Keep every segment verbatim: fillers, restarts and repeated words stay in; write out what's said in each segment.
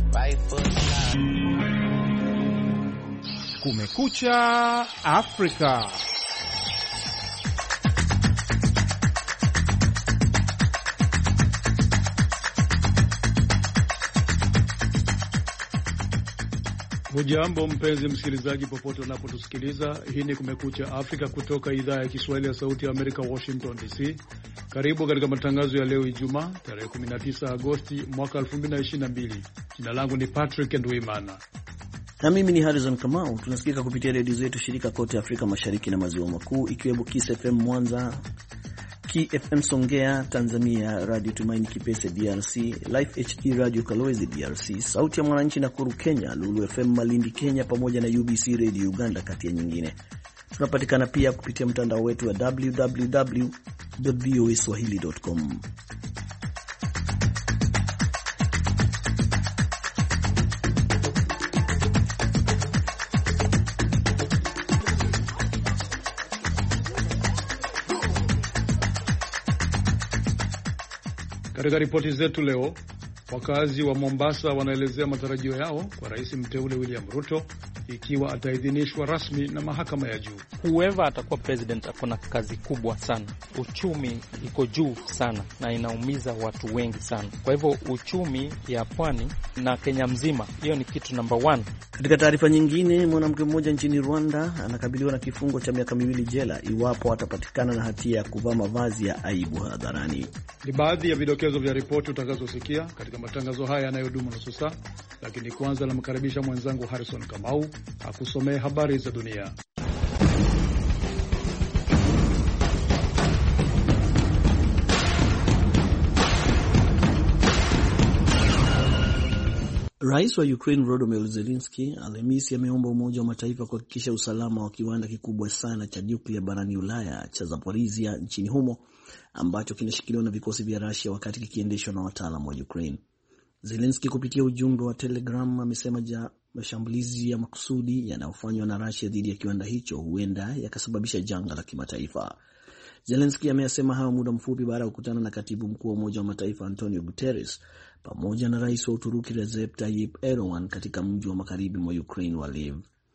right foot slide. Kumekucha Afrika. Hujambo mpenzi msikilizaji popote unapotusikiliza. Hii ni Kumekucha Afrika kutoka idhaa ya Kiswahili ya Sauti ya Amerika, Washington D C. Karibu katika matangazo ya leo Ijumaa, tarehe kumi na tisa Agosti mwaka elfu mbili na ishirini na mbili. Jina langu ni Patrick Ndwimana. Na mimi ni Harrison Kamau. Tunasikika kupitia redio zetu shirika kote Afrika Mashariki na Maziwa Makuu, ikiwemo Kiss F M Mwanza, K F M Songea Tanzania, Radio Tumaini Kipese D R C, Life H D Radio Kalowezi D R C, Sauti ya Mwananchi Nakuru Kenya, Lulu F M Malindi Kenya, pamoja na U B C Radio Uganda, kati ya nyingine. Tunapatikana pia kupitia mtandao wetu wa w w w dot v o a swahili dot com. Katika ripoti zetu leo, wakazi wa Mombasa wanaelezea matarajio yao kwa rais mteule William Ruto ikiwa ataidhinishwa rasmi na mahakama ya juu. Whoever atakuwa president akona kazi kubwa sana. Uchumi iko juu sana na inaumiza watu wengi sana. Kwa hivyo uchumi ya pwani na Kenya mzima, hiyo ni kitu number one. Katika taarifa nyingine, mwanamke mmoja nchini Rwanda anakabiliwa na kifungo cha miaka miwili jela iwapo atapatikana na hatia ya kuvaa mavazi ya aibu hadharani. Ni baadhi ya vidokezo vya ripoti utakazosikia katika matangazo haya yanayodumu nusu saa, lakini kwanza namkaribisha mwenzangu Harrison Kamau akusomee habari za dunia. Rais wa Ukraine Volodymyr Zelensky Alhamisi ameomba Umoja wa Mataifa kuhakikisha usalama wa kiwanda kikubwa sana cha nyuklia barani Ulaya cha Zaporizhia nchini humo ambacho kinashikiliwa na vikosi vya Russia wakati kikiendeshwa na wataalamu wa Ukraine. Zelensky kupitia ujumbe wa Telegram amesema ja mashambulizi ya makusudi yanayofanywa na Russia dhidi ya kiwanda hicho huenda yakasababisha janga la kimataifa. Zelensky amesema hayo muda mfupi baada ya kukutana na katibu mkuu wa Umoja wa Mataifa Antonio Guterres pamoja na rais wa Uturuki Recep Tayyip Erdogan katika mji wa magharibi mwa Ukraine wa Lviv.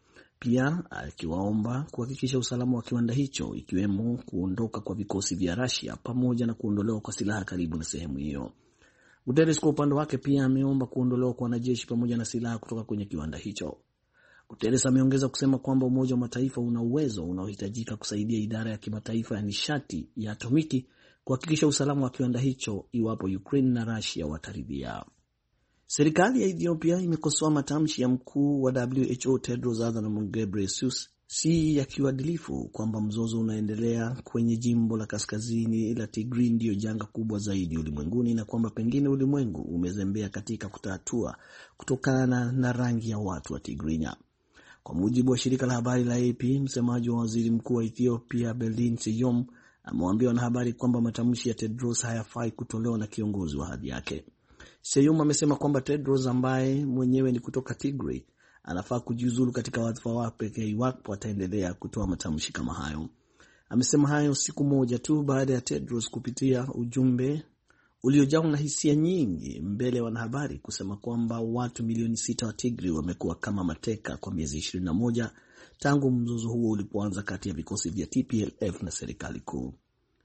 Pia akiwaomba kuhakikisha usalama wa kiwanda hicho, ikiwemo kuondoka kwa vikosi vya Russia pamoja na kuondolewa kwa silaha karibu na sehemu hiyo. Guterres kwa upande wake pia ameomba kuondolewa kwa wanajeshi pamoja na silaha kutoka kwenye kiwanda hicho. Guterres ameongeza kusema kwamba Umoja wa Mataifa una uwezo unaohitajika kusaidia idara ya kimataifa ya nishati ya atomiki kuhakikisha usalama wa kiwanda hicho iwapo Ukraine na Russia wataridhia. Serikali ya Ethiopia imekosoa matamshi ya mkuu wa W H O Tedros Adhanom Ghebreyesus si ya kiuadilifu kwamba mzozo unaendelea kwenye jimbo la kaskazini la Tigray ndio janga kubwa zaidi ulimwenguni na kwamba pengine ulimwengu umezembea katika kutatua kutokana na rangi ya watu wa Tigray. Kwa mujibu wa shirika la habari la A P, msemaji wa waziri mkuu wa Ethiopia Berlin Seyum amewaambia wanahabari kwamba matamshi ya Tedros hayafai kutolewa na kiongozi wa hadhi yake. Seyum amesema kwamba Tedros ambaye mwenyewe ni kutoka Tigray anafaa kujiuzulu katika wadhifa wake iwapo ataendelea kutoa matamshi kama hayo. Amesema hayo siku moja tu baada ya Tedros kupitia ujumbe uliojawa na hisia nyingi mbele ya wanahabari kusema kwamba watu milioni sita wa Tigray wamekuwa kama mateka kwa miezi ishirini na moja tangu mzozo huo ulipoanza kati ya vikosi vya T P L F na serikali kuu.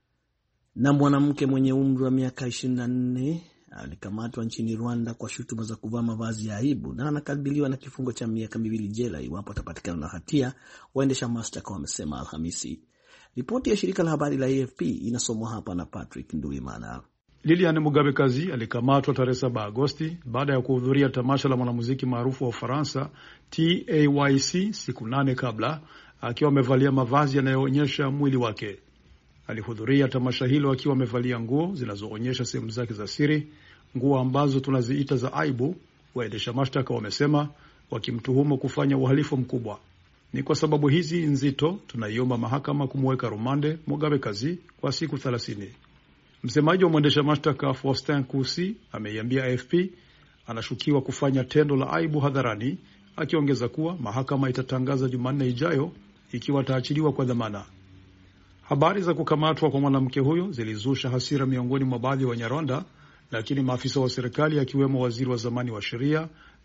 Na mwanamke mwenye umri wa miaka ishirini na nne alikamatwa nchini Rwanda kwa shutuma za kuvaa mavazi ya aibu na anakabiliwa na kifungo cha miaka miwili jela iwapo atapatikana na hatia, waendesha mashtaka wamesema Alhamisi. Ripoti ya shirika la habari la A F P inasomwa hapa na Patrick Ndwimana. Lilian Mugabekazi alikamatwa tarehe saba Agosti baada ya kuhudhuria tamasha la mwanamuziki maarufu wa Ufaransa T A Y C siku nane kabla, akiwa amevalia mavazi yanayoonyesha mwili wake. Alihudhuria tamasha hilo akiwa amevalia nguo zinazoonyesha sehemu zake za siri, nguo ambazo tunaziita za aibu, waendesha mashtaka wamesema, wakimtuhumu kufanya uhalifu mkubwa. Ni kwa sababu hizi nzito tunaiomba mahakama kumweka rumande Mugabekazi kwa siku thelathini. Msemaji wa mwendesha mashtaka Faustin Kusi ameiambia A F P anashukiwa kufanya tendo la aibu hadharani, akiongeza kuwa mahakama itatangaza Jumanne ijayo ikiwa ataachiliwa kwa dhamana. Habari za kukamatwa kwa mwanamke huyo zilizusha hasira miongoni mwa baadhi ya Wanyarwanda, lakini maafisa wa serikali akiwemo waziri wa zamani wa sheria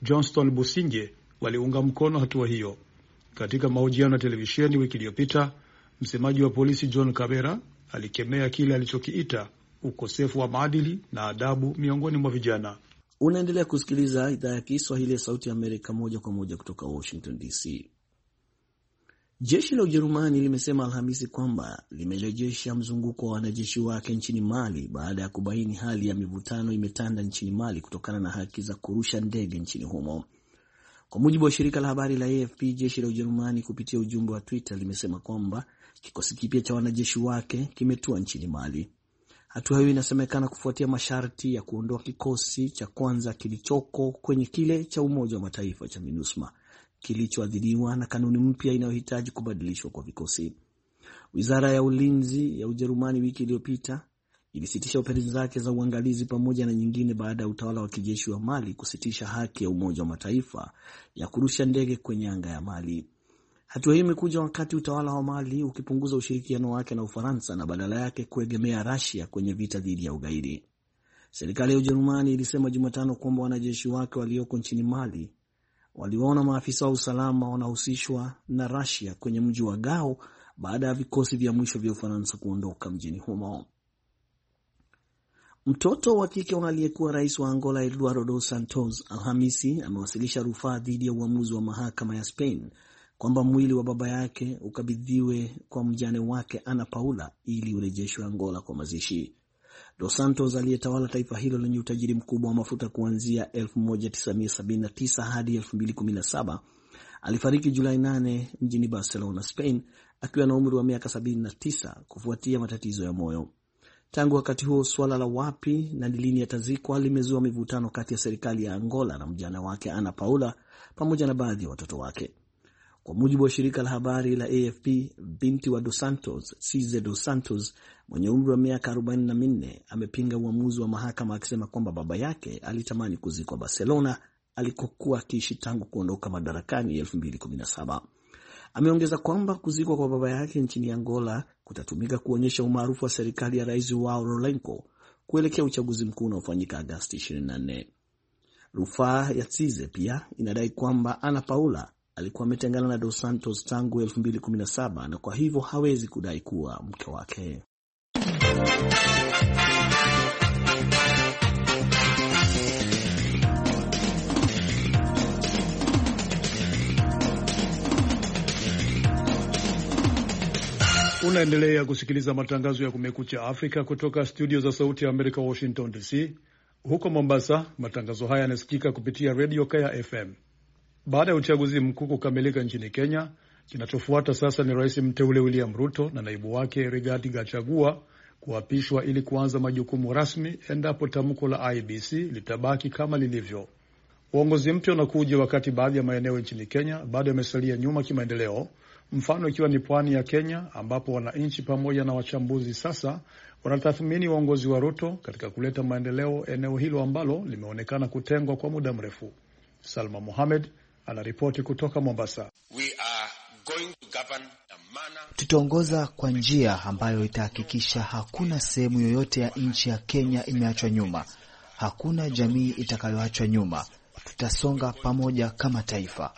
Johnston Busingye waliunga mkono hatua hiyo. Katika mahojiano ya televisheni wiki iliyopita, msemaji wa polisi John Kabera alikemea kile alichokiita ukosefu wa maadili na adabu miongoni mwa vijana. Unaendelea kusikiliza idhaa ya Kiswahili ya Sauti ya Amerika moja kwa moja kutoka Washington D C. Jeshi la Ujerumani limesema Alhamisi kwamba limerejesha mzunguko wa wanajeshi wake nchini Mali baada ya kubaini hali ya mivutano imetanda nchini Mali kutokana na haki za kurusha ndege nchini humo. Kwa mujibu wa shirika la habari la A F P, jeshi la Ujerumani kupitia ujumbe wa Twitter limesema kwamba kikosi kipya cha wanajeshi wake kimetua nchini Mali. Hatua hiyo inasemekana kufuatia masharti ya kuondoa kikosi cha kwanza kilichoko kwenye kile cha Umoja wa Mataifa cha MINUSMA kilichoadhiriwa na kanuni mpya inayohitaji kubadilishwa kwa vikosi. Wizara ya Ulinzi ya Ujerumani wiki iliyopita ilisitisha operesheni zake za uangalizi pamoja na nyingine baada ya utawala wa kijeshi wa Mali kusitisha haki ya Umoja wa Mataifa ya kurusha ndege kwenye anga ya Mali. Hatua hii imekuja wakati utawala wa Mali ukipunguza ushirikiano wake na Ufaransa na badala yake kuegemea Russia kwenye vita dhidi ya ugaidi. Serikali ya Ujerumani ilisema Jumatano kwamba wanajeshi wake walioko nchini Mali waliwaona maafisa wa usalama wanahusishwa na Russia kwenye mji wa Gao baada ya vikosi vya mwisho vya Ufaransa kuondoka mjini humo. Mtoto wa kike wa aliyekuwa rais wa Angola Eduardo dos Santos Alhamisi amewasilisha rufaa dhidi ya uamuzi wa mahakama ya Spain kwamba mwili wa baba yake ukabidhiwe kwa mjane wake Ana Paula ili urejeshwe Angola kwa mazishi. Dos Santos aliyetawala taifa hilo lenye utajiri mkubwa wa mafuta kuanzia elfu moja tisa mia sabini na tisa hadi elfu mbili kumi na saba alifariki Julai nane mjini Barcelona, Spain akiwa na umri wa miaka sabini na tisa kufuatia matatizo ya moyo. Tangu wakati huo, swala la wapi na lini atazikwa limezua mivutano kati ya serikali ya Angola na mjane wake Ana Paula pamoja na baadhi ya watoto wake. Kwa mujibu wa shirika la habari la A F P, binti wa Dos Santos, Cize Dos Santos, mwenye umri wa miaka arobaini na minne, amepinga uamuzi wa mahakama akisema kwamba baba yake alitamani kuzikwa Barcelona alikokuwa akiishi tangu kuondoka madarakani elfu mbili kumi na saba. Ameongeza kwamba kuzikwa kwa baba yake nchini Angola kutatumika kuonyesha umaarufu wa serikali ya Rais Joao Lourenco kuelekea uchaguzi mkuu unaofanyika Agosti ishirini na nne. Rufaa ya Cize pia inadai kwamba Ana Paula alikuwa ametengana na Dos Santos tangu elfu mbili kumi na saba na kwa hivyo hawezi kudai kuwa mke wake. Unaendelea kusikiliza matangazo ya Kumekucha Afrika kutoka studio za Sauti ya Amerika, Washington D C. Huko Mombasa, matangazo haya yanasikika kupitia Radio Kaya F M. Baada ya uchaguzi mkuu kukamilika nchini Kenya, kinachofuata sasa ni Rais mteule William Ruto na naibu wake Rigathi Gachagua kuapishwa ili kuanza majukumu rasmi endapo tamko la I B C litabaki kama lilivyo. Uongozi mpya unakuja wakati baadhi ya maeneo nchini Kenya bado yamesalia nyuma kimaendeleo, mfano ikiwa ni pwani ya Kenya ambapo wananchi pamoja na wachambuzi sasa wanatathmini uongozi wa Ruto katika kuleta maendeleo eneo hilo ambalo limeonekana kutengwa kwa muda mrefu. Salma Mohamed anaripoti kutoka Mombasa. We are going to govern a manner... Tutaongoza kwa njia ambayo itahakikisha hakuna sehemu yoyote ya nchi ya Kenya imeachwa nyuma. Hakuna jamii itakayoachwa nyuma. Tutasonga pamoja kama taifa.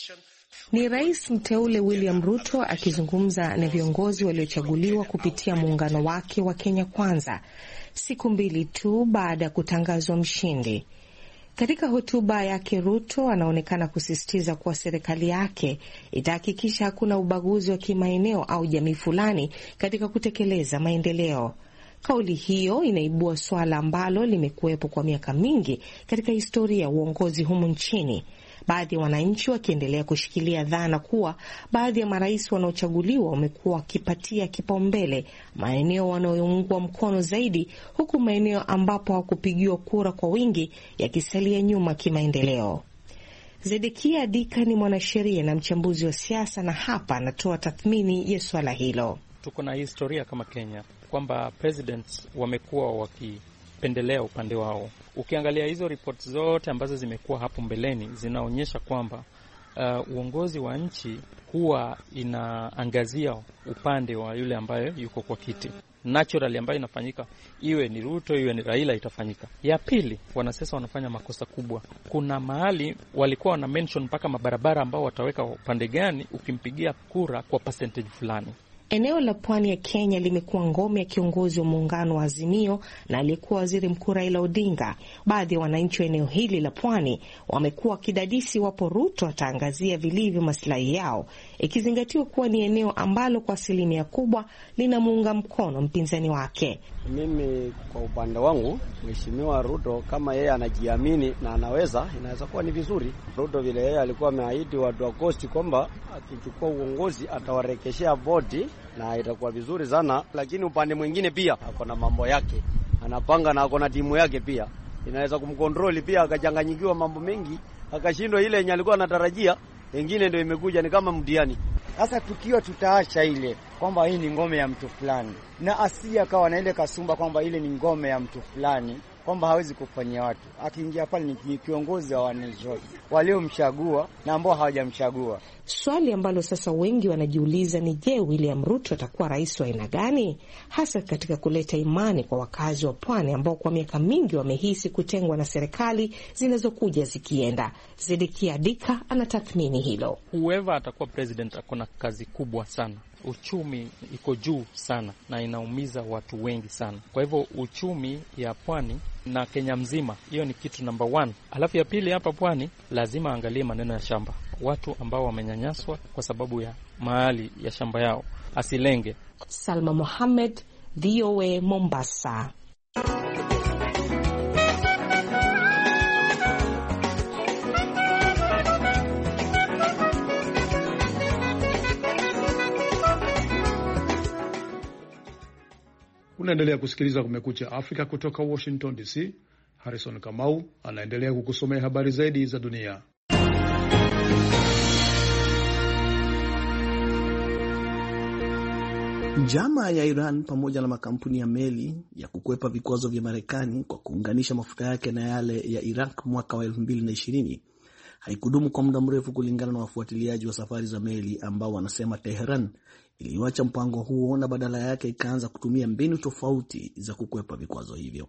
Ni Rais mteule William Ruto akizungumza na viongozi waliochaguliwa kupitia muungano wake wa Kenya Kwanza, siku mbili tu baada ya kutangazwa mshindi. Katika hotuba yake, Ruto anaonekana kusisitiza kuwa serikali yake itahakikisha hakuna ubaguzi wa kimaeneo au jamii fulani katika kutekeleza maendeleo. Kauli hiyo inaibua swala ambalo limekuwepo kwa miaka mingi katika historia ya uongozi humu nchini. Baadhi ya wananchi wakiendelea kushikilia dhana kuwa baadhi ya marais wanaochaguliwa wamekuwa wakipatia kipaumbele maeneo wanayoungwa mkono zaidi, huku maeneo ambapo hawakupigiwa kura kwa wingi yakisalia nyuma kimaendeleo. Zedekia Dika ni mwanasheria na mchambuzi wa siasa, na hapa anatoa tathmini ya swala hilo. Tuko na historia kama Kenya kwamba presidents wamekuwa wakipendelea upande wao. Ukiangalia hizo reports zote ambazo zimekuwa hapo mbeleni zinaonyesha kwamba uh, uongozi wa nchi huwa inaangazia upande wa yule ambaye yuko kwa kiti. naturally ambayo inafanyika, iwe ni Ruto iwe ni Raila, itafanyika. Ya pili, wanasiasa wanafanya makosa kubwa. Kuna mahali walikuwa wana mention mpaka mabarabara ambao wataweka upande gani ukimpigia kura kwa percentage fulani. Eneo la pwani ya Kenya limekuwa ngome ya kiongozi wa muungano wa Azimio na aliyekuwa waziri mkuu Raila Odinga. Baadhi ya wananchi wa eneo hili la pwani wamekuwa kidadisi wapo Ruto ataangazia vilivyo maslahi yao, ikizingatiwa kuwa ni eneo ambalo kwa asilimia kubwa linamuunga mkono mpinzani wake. Mimi kwa upande wangu, Mheshimiwa Ruto kama yeye anajiamini na anaweza, inaweza kuwa ni vizuri. Ruto vile yeye alikuwa ameahidi watu wa Coast kwamba akichukua uongozi atawarekeshea bodi na itakuwa vizuri sana, lakini upande mwingine pia ako na mambo yake anapanga na ako na timu yake pia, inaweza kumcontrol pia akachanganyikiwa mambo mengi akashindwa ile yenye alikuwa anatarajia, wengine ndio imekuja ni kama mdiani. Sasa tukiwa tutaacha ile kwamba hii ni ngome ya mtu fulani na asia akawa na ile kasumba kwamba ile ni ngome ya mtu fulani, kwamba hawezi kufanyia watu, akiingia pale ni kiongozi wa wananchi waliomchagua na ambao hawajamchagua. Swali ambalo sasa wengi wanajiuliza ni je, William Ruto atakuwa rais wa aina gani, hasa katika kuleta imani kwa wakazi wa pwani ambao kwa miaka mingi wamehisi kutengwa na serikali zinazokuja zikienda. Zedekia Dika anatathmini hilo. Whoever atakuwa president akona kazi kubwa sana. Uchumi iko juu sana na inaumiza watu wengi sana. Kwa hivyo uchumi ya pwani na Kenya mzima, hiyo ni kitu number one. Alafu ya pili, hapa pwani lazima angalie maneno ya shamba. Watu ambao wamenyanyaswa kwa sababu ya mahali ya shamba yao asilenge. Salma Mohamed, V O A Mombasa. Unaendelea kusikiliza Kumekucha Afrika kutoka Washington D C. Harrison Kamau anaendelea kukusomea habari zaidi za dunia. Njama ya Iran pamoja na makampuni ya meli ya kukwepa vikwazo vya Marekani kwa kuunganisha mafuta yake na yale ya Iraq mwaka wa elfu mbili na ishirini haikudumu kwa muda mrefu, kulingana na wafuatiliaji wa safari za meli ambao wanasema Tehran iliwacha mpango huo na badala yake ikaanza kutumia mbinu tofauti za kukwepa vikwazo hivyo.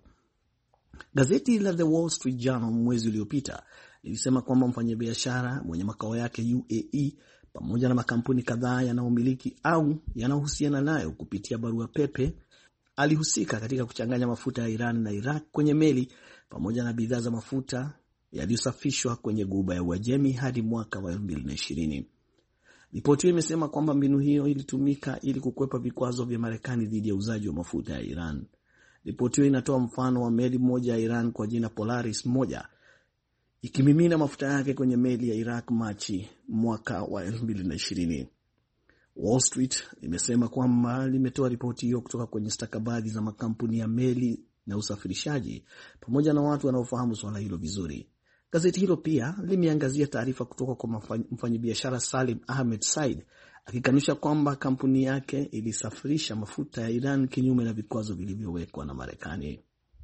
Gazeti la The Wall Street Journal mwezi uliopita lilisema kwamba mfanyabiashara mwenye makao yake U A E pamoja na makampuni kadhaa yanayomiliki au yanayohusiana nayo kupitia barua pepe alihusika katika kuchanganya mafuta ya Iran na Iraq kwenye meli pamoja na bidhaa za mafuta yaliyosafishwa kwenye Ghuba ya Uajemi hadi mwaka wa elfu mbili na ishirini. Ripoti hiyo imesema kwamba mbinu hiyo ilitumika ili kukwepa vikwazo vya Marekani dhidi ya uzaji wa mafuta ya Iran. Ripoti hiyo inatoa mfano wa meli moja ya Iran kwa jina Polaris moja ikimimina mafuta yake kwenye meli ya Iraq Machi mwaka wa elfu mbili na ishirini. Wall Street imesema kwamba limetoa ripoti hiyo kutoka kwenye stakabadhi za makampuni ya meli na usafirishaji pamoja na watu wanaofahamu swala hilo vizuri. Gazeti hilo pia limeangazia taarifa kutoka kwa mfanyabiashara Salim Ahmed Said akikanusha kwamba kampuni yake ilisafirisha mafuta ya Iran kinyume na vikwazo vilivyowekwa na Marekani.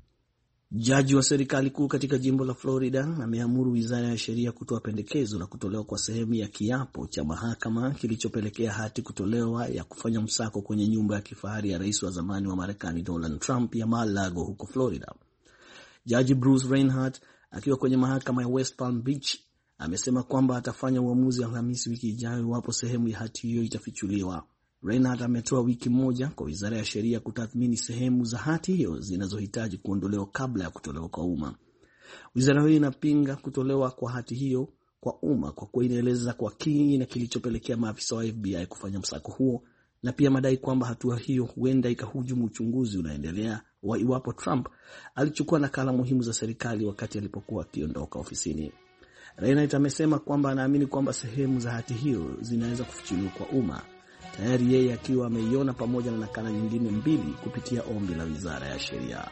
Jaji wa serikali kuu katika jimbo la Florida ameamuru wizara ya sheria kutoa pendekezo la kutolewa kwa sehemu ya kiapo cha mahakama kilichopelekea hati kutolewa ya kufanya msako kwenye nyumba ya kifahari ya rais wa zamani wa Marekani Donald Trump ya Mar-a-Lago huko Florida. Jaji Bruce Reinhardt akiwa kwenye mahakama ya West Palm Beach amesema kwamba atafanya uamuzi Alhamisi wiki ijayo iwapo sehemu ya hati hiyo itafichuliwa. Reinhardt ametoa wiki moja kwa wizara ya sheria kutathmini sehemu za hati hiyo zinazohitaji kuondolewa kabla ya kutolewa kwa umma. Wizara hiyo inapinga kutolewa kwa hati hiyo kwa umma kwa kuwa inaeleza kwa kina kilichopelekea maafisa wa F B I kufanya msako huo, na pia madai kwamba hatua hiyo huenda ikahujumu uchunguzi unaendelea wa iwapo Trump alichukua nakala muhimu za serikali wakati alipokuwa akiondoka ofisini. Reinhardt amesema kwamba anaamini kwamba sehemu za hati hiyo zinaweza kufichuliwa kwa umma, tayari yeye akiwa ameiona pamoja na nakala nyingine mbili kupitia ombi la wizara ya sheria.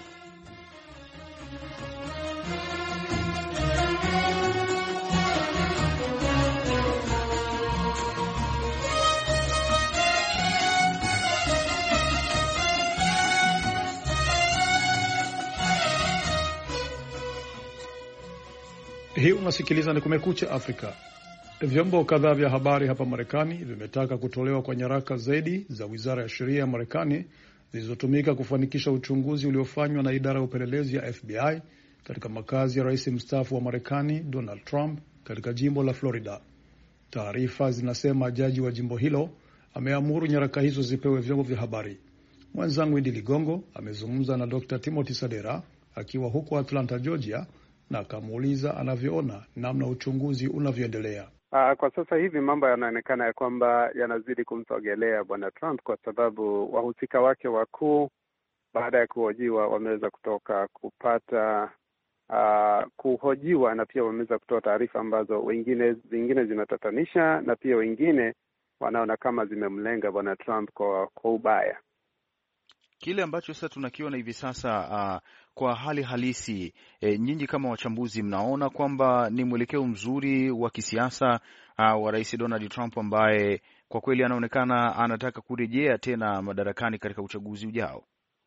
Hii unasikiliza ni Kumekucha Afrika. Vyombo kadhaa vya habari hapa Marekani vimetaka kutolewa kwa nyaraka zaidi za wizara ya sheria ya Marekani zilizotumika kufanikisha uchunguzi uliofanywa na idara ya upelelezi ya F B I katika makazi ya rais mstaafu wa Marekani Donald Trump katika jimbo la Florida. Taarifa zinasema jaji wa jimbo hilo ameamuru nyaraka hizo zipewe vyombo vya habari. Mwenzangu Idi Ligongo amezungumza na Doctor Timothy Sadera akiwa huko Atlanta, Georgia, na akamuuliza anavyoona namna uchunguzi unavyoendelea. Uh, kwa sasa hivi mambo yanaonekana ya kwamba yanazidi kumsogelea bwana Trump kwa sababu wahusika wake wakuu baada ya kuhojiwa wameweza kutoka kupata uh, kuhojiwa na pia wameweza kutoa taarifa ambazo wengine zingine zinatatanisha na pia wengine wanaona kama zimemlenga bwana Trump kwa, kwa ubaya. Kile ambacho sasa tunakiona hivi sasa uh, kwa hali halisi e, nyinyi kama wachambuzi mnaona kwamba ni mwelekeo mzuri wa kisiasa uh, wa Rais Donald Trump ambaye kwa kweli anaonekana anataka kurejea tena madarakani katika uchaguzi ujao?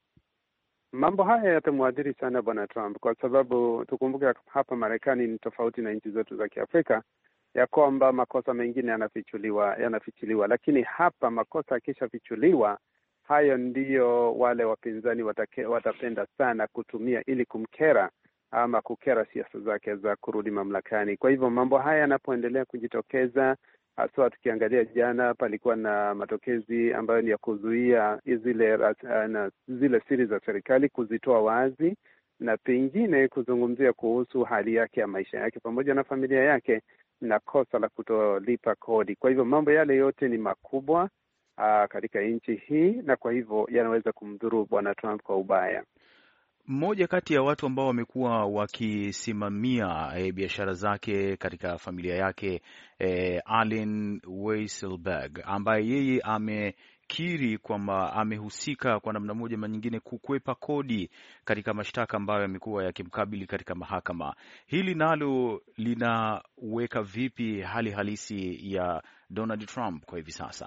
Mambo haya yatamwadhiri sana bwana Trump kwa sababu tukumbuke hapa Marekani ni tofauti na nchi zetu za Kiafrika ya kwamba makosa mengine yanafichuliwa yanafichuliwa, lakini hapa makosa yakishafichuliwa hayo ndiyo wale wapinzani watake, watapenda sana kutumia ili kumkera ama kukera siasa zake za kurudi mamlakani. Kwa hivyo mambo haya yanapoendelea kujitokeza, hasa tukiangalia jana palikuwa na matokezi ambayo ni ya kuzuia zile na zile siri za serikali kuzitoa wazi na pengine kuzungumzia kuhusu hali yake ya maisha yake pamoja na familia yake na kosa la kutolipa kodi. Kwa hivyo mambo yale yote ni makubwa Uh, katika nchi hii na kwa hivyo yanaweza kumdhuru bwana Trump kwa ubaya. Mmoja kati ya watu ambao wamekuwa wakisimamia eh, biashara zake katika familia yake eh, Allen Weisselberg ambaye yeye amekiri kwamba amehusika kwa namna moja ama nyingine kukwepa kodi katika mashtaka ambayo yamekuwa yakimkabili katika mahakama. Hili nalo linaweka vipi hali halisi ya Donald Trump kwa hivi sasa?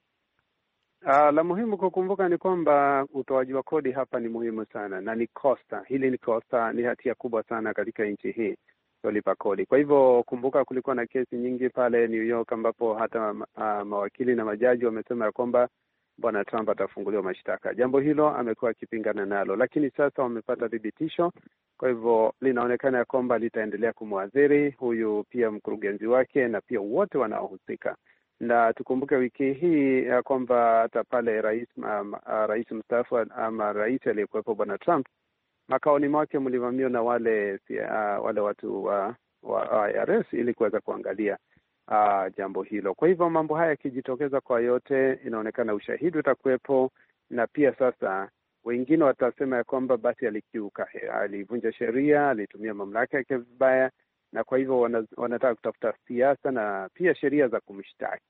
Uh, la muhimu kukumbuka ni kwamba utoaji wa kodi hapa ni muhimu sana na ni kosa. Hili ni kosa, ni hatia kubwa sana katika nchi hii kulipa kodi. Kwa hivyo kumbuka kulikuwa na kesi nyingi pale New York ambapo hata uh, mawakili na majaji wamesema ya kwamba bwana Trump atafunguliwa mashtaka. Jambo hilo amekuwa akipingana nalo, lakini sasa wamepata thibitisho. Kwa hivyo linaonekana ya kwamba litaendelea kumwadhiri huyu pia mkurugenzi wake na pia wote wanaohusika. Na tukumbuke wiki hii ya kwamba hata pale rais um, uh, rais mstaafu ama rais aliyekuwepo bwana Trump makaoni mwake mlivamiwa na wale uh, wale watu wa, wa I R S ili kuweza kuangalia uh, jambo hilo. Kwa hivyo mambo haya yakijitokeza kwa yote, inaonekana ushahidi utakuwepo na pia sasa wengine watasema ya kwamba basi alikiuka, alivunja sheria, alitumia mamlaka yake vibaya, na kwa hivyo wana, wanataka kutafuta siasa na pia sheria za kumshtaki.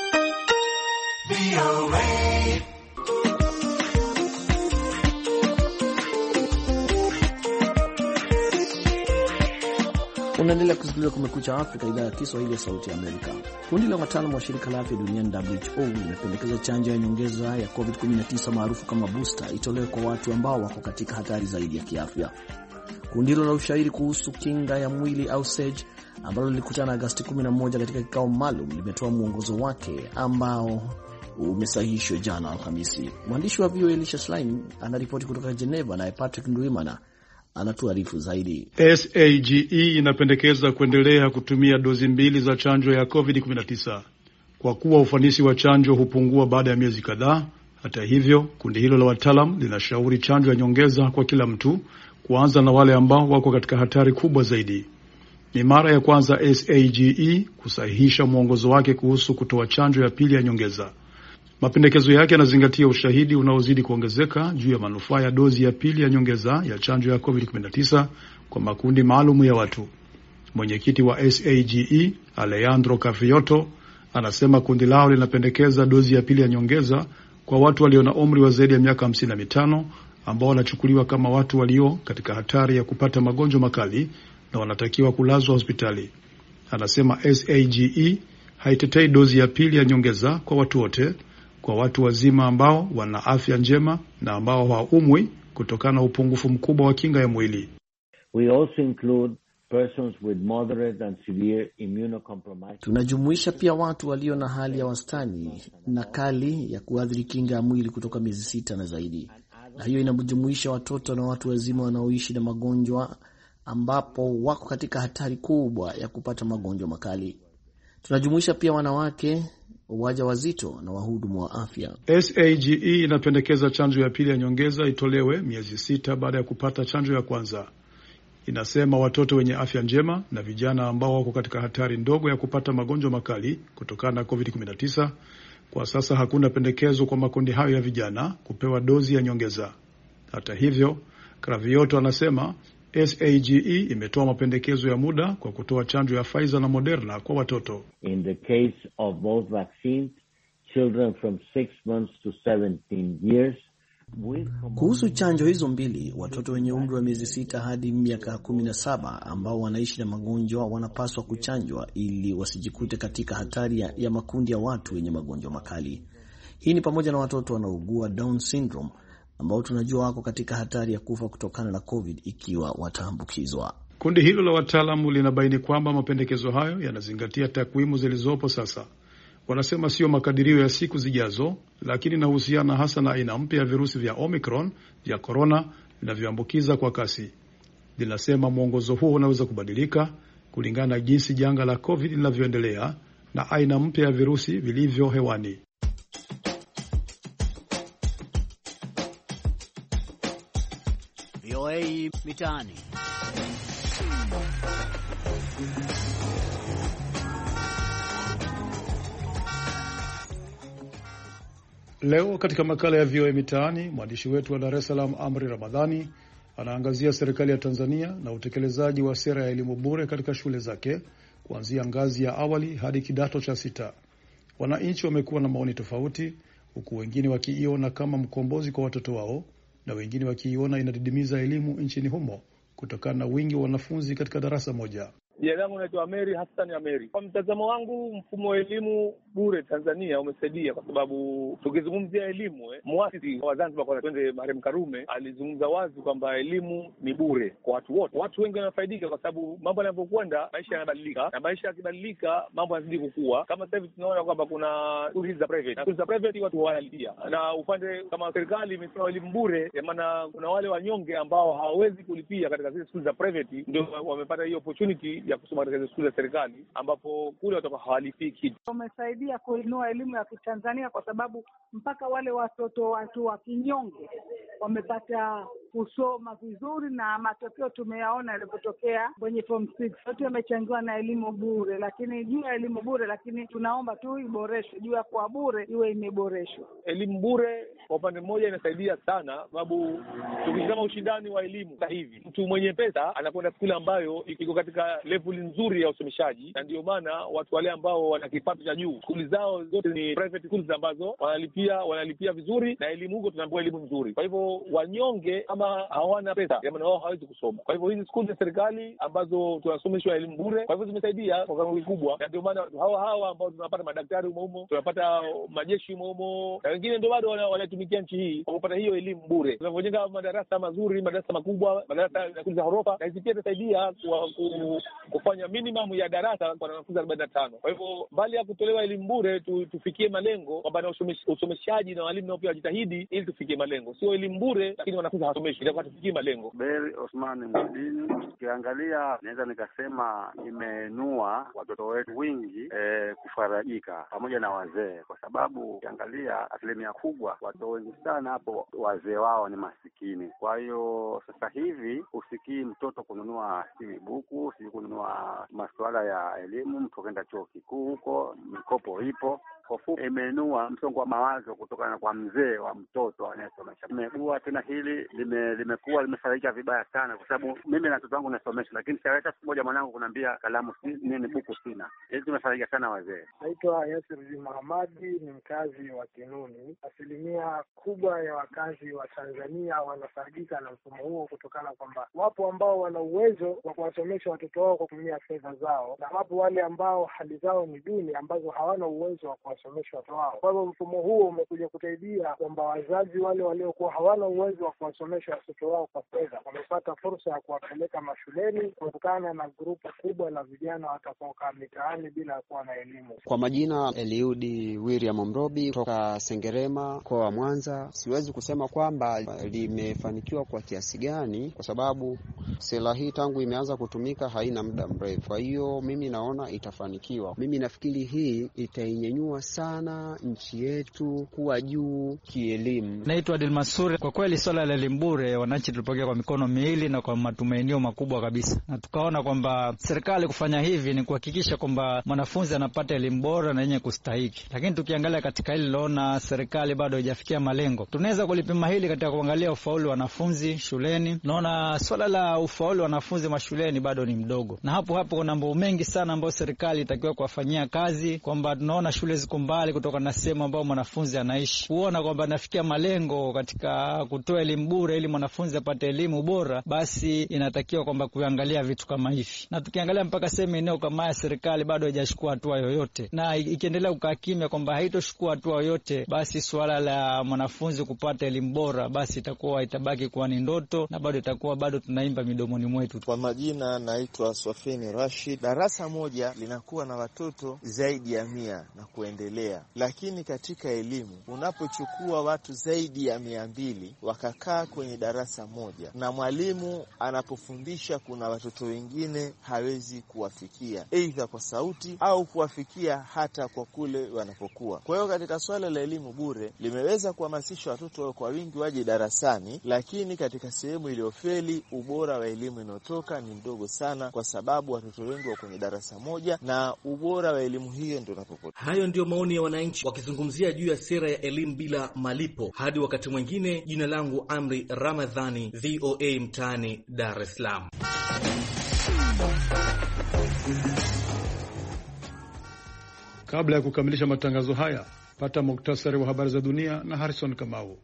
Unaendelea kusikiliza Kumekucha Afrika, idhaa ya Kiswahili ya Sauti ya Amerika. Kundi la wataalamu wa shirika la afya duniani W H O limependekeza chanjo ya nyongeza ya covid kumi na tisa maarufu kama booster itolewe kwa watu ambao wako katika hatari zaidi ya kiafya. Kundi hilo la ushauri kuhusu kinga ya mwili au S A G ambalo lilikutana Agosti kumi na moja katika kikao maalum limetoa mwongozo wake ambao umesahihishwa jana Alhamisi. Mwandishi wa V O A Elisha Schlein anaripoti kutoka Geneva na Patrick Ndwimana anatuarifu zaidi. S A G E inapendekeza kuendelea kutumia dozi mbili za chanjo ya covid kumi na tisa kwa kuwa ufanisi wa chanjo hupungua baada ya miezi kadhaa. Hata hivyo, kundi hilo la wataalamu linashauri chanjo ya nyongeza kwa kila mtu, kuanza na wale ambao wako katika hatari kubwa zaidi. Ni mara ya kwanza S A G E kusahihisha mwongozo wake kuhusu kutoa chanjo ya pili ya nyongeza. Mapendekezo yake yanazingatia ushahidi unaozidi kuongezeka juu ya manufaa ya dozi ya pili ya nyongeza ya chanjo ya covid kumi na tisa kwa makundi maalum ya watu. Mwenyekiti wa S A G E, Alejandro Cafioto, anasema kundi lao linapendekeza dozi ya pili ya nyongeza kwa watu walio na umri wa zaidi ya miaka hamsini na mitano ambao wanachukuliwa kama watu walio katika hatari ya kupata magonjwa makali na wanatakiwa kulazwa hospitali. Anasema S A G E haitetei dozi ya pili ya nyongeza kwa watu wote, kwa watu wazima ambao wana afya njema na ambao hawaumwi kutokana na upungufu mkubwa wa kinga ya mwili. We also include persons with moderate and severe immunocompromised. Tunajumuisha pia watu walio na hali ya wastani na kali ya kuathiri kinga ya mwili kutoka miezi sita na zaidi, na hiyo inajumuisha watoto na watu wazima wanaoishi na magonjwa ambapo wako katika hatari kubwa ya kupata magonjwa makali. Tunajumuisha pia wanawake, wajawazito na wahudumu wa afya. S A G E inapendekeza chanjo ya pili ya nyongeza itolewe miezi sita baada ya kupata chanjo ya kwanza. Inasema watoto wenye afya njema na vijana ambao wako katika hatari ndogo ya kupata magonjwa makali kutokana na covid kumi na tisa, kwa sasa hakuna pendekezo kwa makundi hayo ya vijana kupewa dozi ya nyongeza. Hata hivyo, Cravioto anasema S A G E imetoa mapendekezo ya muda kwa kutoa chanjo ya Pfizer na Moderna kwa watoto. In the case of both vaccines, children from six months to seventeen years. Kuhusu chanjo hizo mbili, watoto wenye umri wa miezi sita hadi miaka kumi na saba ambao wanaishi na magonjwa wanapaswa kuchanjwa ili wasijikute katika hatari ya, ya makundi ya watu wenye magonjwa makali. Hii ni pamoja na watoto wanaougua Down syndrome ambao tunajua wako katika hatari ya kufa kutokana na COVID ikiwa wataambukizwa. Kundi hilo la wataalamu linabaini kwamba mapendekezo hayo yanazingatia takwimu zilizopo sasa. Wanasema sio makadirio ya siku zijazo, lakini inahusiana hasa na aina mpya ya virusi vya Omicron vya corona vinavyoambukiza kwa kasi. Linasema mwongozo huo unaweza kubadilika kulingana na jinsi janga la COVID linavyoendelea na aina mpya ya virusi vilivyo hewani. V O A Mitaani. Leo katika makala ya V O A Mitaani, mwandishi wetu wa Dar es Salaam Amri Ramadhani anaangazia serikali ya Tanzania na utekelezaji wa sera ya elimu bure katika shule zake kuanzia ngazi ya awali hadi kidato cha sita. Wananchi wamekuwa na maoni tofauti, huku wengine wakiiona kama mkombozi kwa watoto wao na wengine wakiiona inadidimiza elimu nchini humo kutokana na wingi wa wanafunzi katika darasa moja. Jina langu naitwa Ameri Hassan Ameri. Kwa mtazamo wangu, mfumo wa elimu bure Tanzania umesaidia kwa sababu tukizungumzia elimu eh, muasisi wa Zanzibar kwa twende Marehemu Karume alizungumza wazi kwamba elimu ni bure kwa watu wote. Watu wengi wanafaidika kwa sababu mambo yanavyokwenda, maisha yanabadilika, na maisha yakibadilika mambo yanazidi kukua. Kama sasa hivi tunaona kwamba kuna shule za private. Na shule za private watu wanalipia. Na upande kama serikali imetoa elimu bure, ya maana kuna wale wanyonge ambao hawawezi kulipia katika zile shule za private ndio wamepata hiyo opportunity ya kusoma katika shule za serikali ambapo kule watoka hawalipii kitu. Umesaidia kuinua elimu ya Tanzania kwa sababu mpaka wale watoto watu wa kinyonge wamepata kusoma vizuri na matokeo tumeyaona yalipotokea kwenye form six. Yote yamechangiwa na elimu bure, lakini juu ya elimu bure, lakini tunaomba tu iboreshwe, juu ya kwa bure iwe imeboreshwa. Elimu bure kwa upande mmoja inasaidia sana sababu tukitazama ushindani wa elimu sasa hivi, mtu mwenye pesa anakwenda shule ambayo iko katika level nzuri ya usomeshaji, na ndio maana watu wale ambao wana kipato cha juu shule zao zote ni private schools ambazo wanalipia wanalipia vizuri, na elimu huko tunaambiwa elimu nzuri. Kwa hivyo wanyonge ama hawana pesa, jamaa wao hawezi kusoma. Kwa hivyo hizi shule za serikali ambazo tunasomeshwa elimu bure, kwa hivyo zimesaidia kwa kiwango kikubwa, na ndio maana hawa hawa ambao tunapata madaktari humo humo, tunapata majeshi humo humo, na wengine ndio bado wanatumikia nchi hii kwa kupata hiyo elimu bure. Tunavyojenga madarasa mazuri, madarasa makubwa, madarasa ya kuliza ghorofa, na hizi pia itasaidia kufanya minimum ya darasa kwa wanafunzi arobaini na tano. Kwa hivyo mbali ya kutolewa elimu bure tu, tufikie malengo kwamba na usomeshaji na walimu nao pia wajitahidi ili tufikie malengo. Sio elimu bure lakini wanafunzi hawasomeshi, itakuwa tufikie malengo. Beri Osman Mdini, ukiangalia naweza nikasema imenua watoto wetu wingi e, kufarajika pamoja na wazee, kwa sababu ukiangalia asilimia kubwa watoto wengi sana hapo wazee wao ni masikini. Kwa hiyo sasa hivi usikii mtoto kununua simu buku, si kununua masuala ya elimu, mtu kwenda chuo kikuu huko, mikopo ipo. Kwa fupi imenua msongo wa mawazo kutokana kwa mzee wa mtoto anayesomesha. Imekuwa tena hili lime, limekuwa limefarika vibaya sana, kwa sababu mimi na watoto wangu nasomesha, lakini siweza siku moja mwanangu kunambia kalamu si nini buku sina. Hili tumefarika sana wazee. Naitwa Yasir Muhammadi, ni mkazi wa Kinuni. Asilimia kubwa ya wakazi wa Tanzania wanafaidika na mfumo huo kutokana kwamba wapo ambao wana uwezo wa kuwasomesha watoto wao kwa kutumia fedha zao, na wapo wale ambao hali zao ni duni ambazo hawana uwezo wa kuwasomesha watoto wao. Kwa hivyo mfumo huo umekuja kusaidia kwamba wazazi wale waliokuwa hawana uwezo wa kuwasomesha watoto wao kwa fedha wamepata fursa ya kuwapeleka mashuleni kutokana na grupu kubwa la vijana watakaokaa mitaani bila kuwa na elimu. Kwa majina Eliudi William Mrobi kutoka Sengerema mkoa wa Mwanza. Siwezi kusema kwamba limefanikiwa kwa kiasi gani kwa sababu sera hii tangu imeanza kutumika haina muda mrefu. Kwa hiyo mimi naona itafanikiwa. Mimi nafikiri hii itainyenyua sana nchi yetu kuwa juu kielimu. Naitwa Adil Masuri. Kwa kweli swala la elimu bure wananchi tulipokea kwa mikono miwili na kwa matumainio makubwa kabisa. Na tukaona kwamba serikali kufanya hivi ni kuhakikisha kwamba mwanafunzi anapata elimu bora na yenye kustahiki. Lakini tukiangalia katika hili naona serikali bado haijafikia malengo. Tunaweza kulipima hili katika kuangalia ufaulu wa wanafunzi shuleni. Naona swala la ufaulu wa wanafunzi mashuleni bado ni mdogo. Na hapo hapo kuna mambo mengi sana ambayo serikali itakiwa kuwafanyia kazi, kwamba tunaona shule ziko mbali kutoka na sehemu ambayo mwanafunzi anaishi. Kuona kwamba nafikia malengo katika kutoa elimu bure ili mwanafunzi apate elimu bora, basi inatakiwa kwamba kuangalia vitu kama hivi. Na tukiangalia mpaka sehemu eneo kama ya serikali bado haijachukua hatua yoyote. Na ikiendelea kukaa kimya kwamba haitochukua hatua yoyote, basi swala la mwanafunzi kupata elimu bora basi itakuwa itabaki kuwa ni ndoto na bado itakuwa bado tunaimba midomoni mwetu. Kwa majina naitwa Swafini Rashid. Darasa moja linakuwa na watoto zaidi ya mia na kuendelea. Lakini katika elimu unapochukua watu zaidi ya mia mbili wakakaa kwenye darasa moja na mwalimu anapofundisha kuna watoto wengine hawezi kuwafikia aidha kwa sauti au kuwafikia hata kwa kule wanapokuwa. Kwa hiyo katika swala la elimu bure limeweza kuhamasisha watoto kwa wingi waje darasani, lakini katika sehemu iliyofeli ubora wa elimu inotoka ni mdogo sana kwa sababu watoto wengi wako kwenye darasa moja na ubora wa elimu hiyo ndio unapopotea. Hayo ndio maoni ya wananchi wakizungumzia juu ya sera ya elimu bila malipo. Hadi wakati mwingine, jina langu Amri Ramadhani, V O A Mtaani, Dar es Salaam. Kabla ya kukamilisha matangazo haya, pata muktasari wa habari za dunia na Harrison Kamau.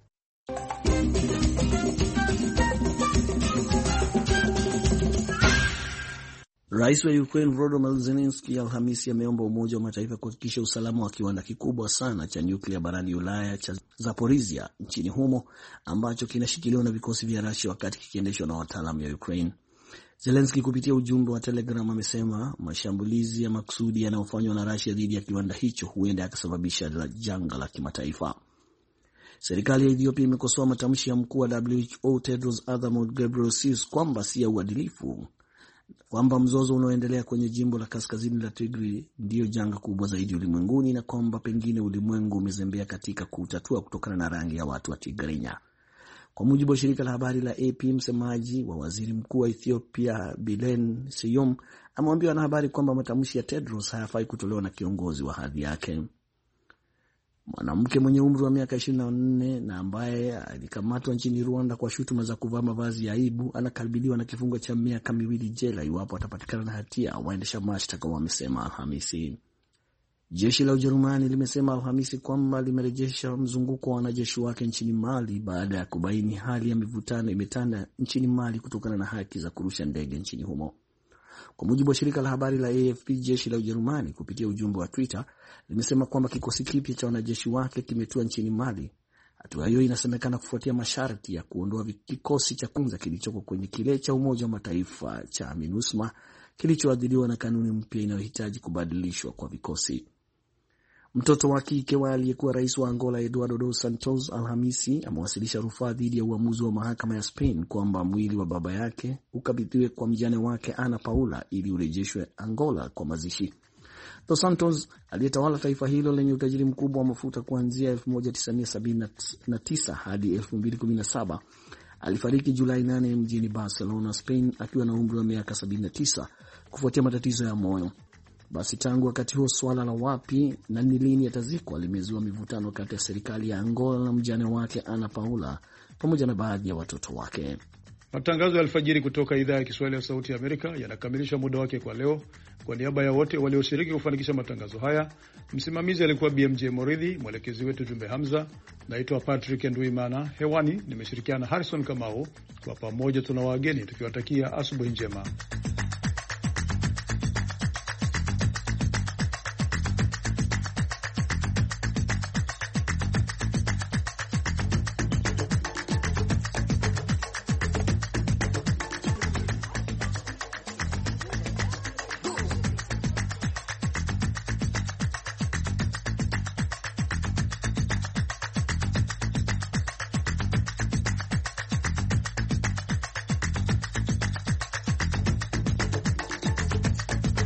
Rais wa Ukraine Volodymyr Zelensky Alhamisi ameomba Umoja wa Mataifa kuhakikisha usalama wa kiwanda kikubwa sana cha nyuklia barani Ulaya cha Zaporizhia nchini humo ambacho kinashikiliwa na vikosi vya Russia wakati kikiendeshwa na wataalamu wa Ukraine. Zelensky kupitia ujumbe wa Telegram amesema mashambulizi ya makusudi yanayofanywa na Russia dhidi ya kiwanda hicho huenda yakasababisha janga la kimataifa. Serikali ya Ethiopia imekosoa matamshi ya mkuu wa W H O Tedros Adhanom Ghebreyesus kwamba si ya uadilifu, kwamba mzozo unaoendelea kwenye jimbo la kaskazini la Tigray ndio janga kubwa zaidi ulimwenguni na kwamba pengine ulimwengu umezembea katika kutatua kutokana na rangi ya watu wa Tigrinya. Kwa mujibu wa shirika la habari la A P, msemaji wa waziri mkuu wa Ethiopia Bilen Siyom amewambia wanahabari kwamba matamshi ya Tedros hayafai kutolewa na kiongozi wa hadhi yake. Mwanamke mwenye umri wa miaka ishirini na nne na ambaye alikamatwa nchini Rwanda kwa shutuma za kuvaa mavazi ya aibu anakabiliwa na kifungo cha miaka miwili jela iwapo atapatikana na hatia, waendesha mashtaka wamesema Alhamisi. Jeshi la Ujerumani limesema Alhamisi kwamba limerejesha mzunguko wa wanajeshi wake nchini Mali baada ya kubaini hali ya mivutano imetanda nchini Mali kutokana na haki za kurusha ndege nchini humo. Kwa mujibu wa shirika la habari la A F P, jeshi la Ujerumani kupitia ujumbe wa Twitter limesema kwamba kikosi kipya cha wanajeshi wake kimetua nchini Mali. Hatua hiyo inasemekana kufuatia masharti ya kuondoa kikosi cha kwanza kilichoko kwenye kile cha Umoja wa Mataifa cha MINUSMA kilichoadhiriwa na kanuni mpya inayohitaji kubadilishwa kwa vikosi. Mtoto wa kike wa aliyekuwa rais wa Angola Eduardo dos Santos Alhamisi amewasilisha rufaa dhidi ya uamuzi wa mahakama ya Spain kwamba mwili wa baba yake ukabidhiwe kwa mjane wake Ana Paula ili urejeshwe Angola kwa mazishi. Dos Santos aliyetawala taifa hilo lenye utajiri mkubwa wa mafuta kuanzia elfu moja tisa mia sabini na tisa hadi elfu mbili kumi na saba alifariki Julai nane mjini Barcelona, Spain akiwa na umri wa miaka sabini na tisa kufuatia matatizo ya moyo. Basi tangu wakati huo swala la wapi na ni lini atazikwa limezua mivutano kati ya serikali ya Angola na mjane wake Ana Paula pamoja na baadhi ya watoto wake. Matangazo ya alfajiri kutoka idhaa ya Kiswahili ya Sauti ya Amerika yanakamilisha muda wake kwa leo. Kwa niaba ya wote walioshiriki kufanikisha matangazo haya, msimamizi alikuwa B M J Moridhi, mwelekezi wetu Jumbe Hamza. Naitwa Patrick Nduimana, hewani nimeshirikiana Harrison Kamau. Kwa pamoja tuna wageni tukiwatakia asubuhi njema.